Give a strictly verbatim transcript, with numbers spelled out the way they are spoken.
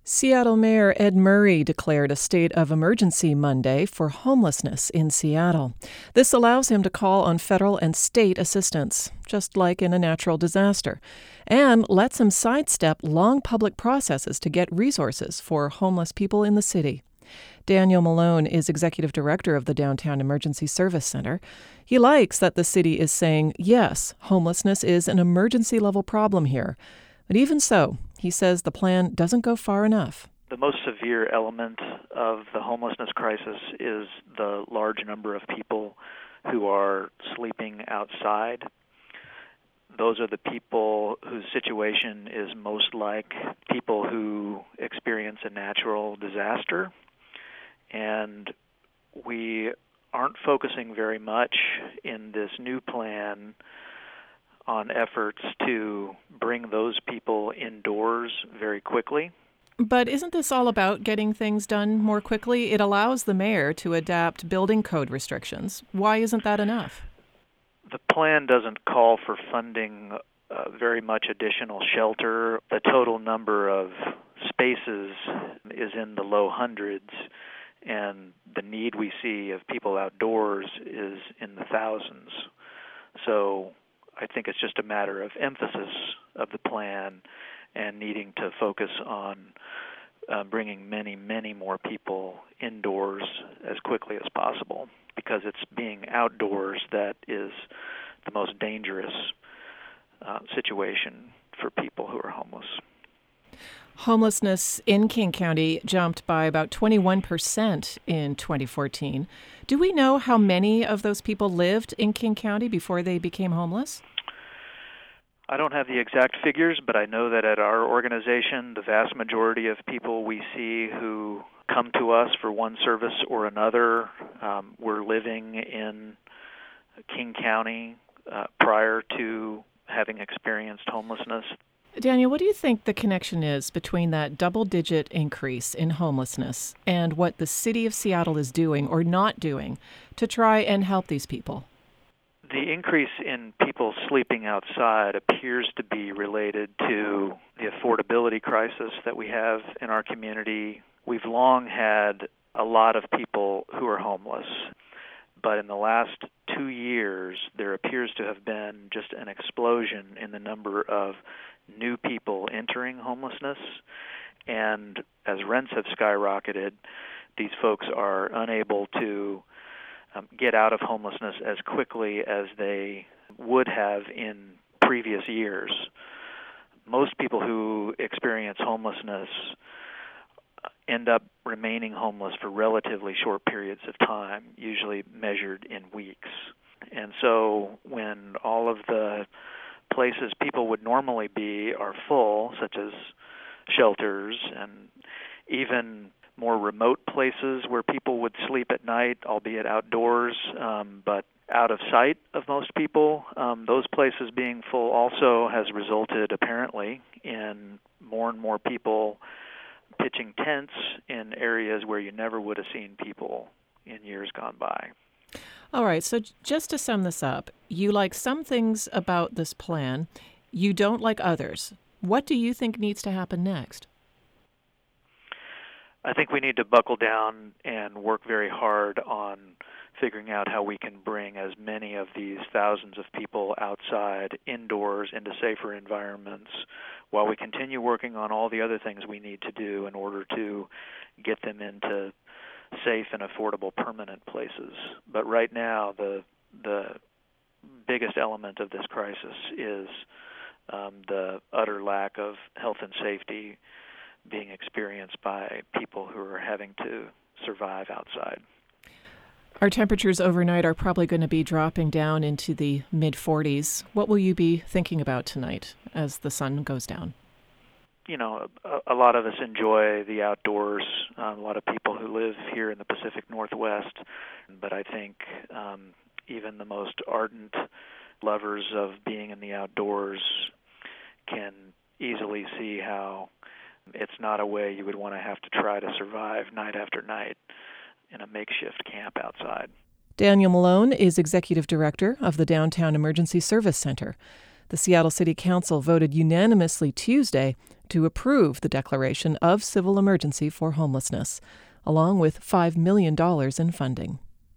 Seattle Mayor Ed Murray declared a state of emergency Monday for homelessness in Seattle. This allows him to call on federal and state assistance, just like in a natural disaster, and lets him sidestep long public processes to get resources for homeless people in the city. Daniel Malone is executive director of the Downtown Emergency Service Center. He likes that the city is saying, yes, homelessness is an emergency-level problem here. But even so, he says the plan doesn't go far enough. The most severe element of the homelessness crisis is the large number of people who are sleeping outside. Those are the people whose situation is most like people who experience a natural disaster. And we aren't focusing very much in this new plan on efforts to bring those people indoors very quickly. But isn't this all about getting things done more quickly? It allows the mayor to adapt building code restrictions. Why isn't that enough? The plan doesn't call for funding uh, very much additional shelter. The total number of spaces is in the low hundreds, and the need we see of people outdoors is in the thousands. So I think it's just a matter of emphasis of the plan and needing to focus on uh, bringing many, many more people indoors as quickly as possible, because it's being outdoors that is the most dangerous uh, situation for people who are homeless. Homelessness in King County jumped by about twenty-one percent in twenty fourteen. Do we know how many of those people lived in King County before they became homeless? I don't have the exact figures, but I know that at our organization, the vast majority of people we see who come to us for one service or another um, were living in King County uh, prior to having experienced homelessness. Daniel, what do you think the connection is between that double-digit increase in homelessness and what the city of Seattle is doing or not doing to try and help these people? The increase in people sleeping outside appears to be related to the affordability crisis that we have in our community. We've long had a lot of people who are homeless, but in the last two years, there appears to have been just an explosion in the number of new people entering homelessness, and as rents have skyrocketed, these folks are unable to um, get out of homelessness as quickly as they would have in previous years. Most people who experience homelessness end up remaining homeless for relatively short periods of time, usually measured in weeks. And so when all of the places people would normally be are full, such as shelters and even more remote places where people would sleep at night, albeit outdoors, um, but out of sight of most people, um, those places being full also has resulted apparently in more and more people pitching tents in areas where you never would have seen people in years gone by. All right, so just to sum this up, you like some things about this plan, you don't like others. What do you think needs to happen next? I think we need to buckle down and work very hard on figuring out how we can bring as many of these thousands of people outside, indoors, into safer environments, while we continue working on all the other things we need to do in order to get them into safe and affordable permanent places. But right now, the the biggest element of this crisis is um, the utter lack of health and safety being experienced by people who are having to survive outside. Our temperatures overnight are probably going to be dropping down into the mid forties. What will you be thinking about tonight as the sun goes down? You know, a, a lot of us enjoy the outdoors, um, a lot of people who live here in the Pacific Northwest, but I think um, even the most ardent lovers of being in the outdoors can easily see how it's not a way you would want to have to try to survive night after night in a makeshift camp outside. Daniel Malone is executive director of the Downtown Emergency Service Center. The Seattle City Council voted unanimously Tuesday to approve the declaration of civil emergency for homelessness, along with five million dollars in funding.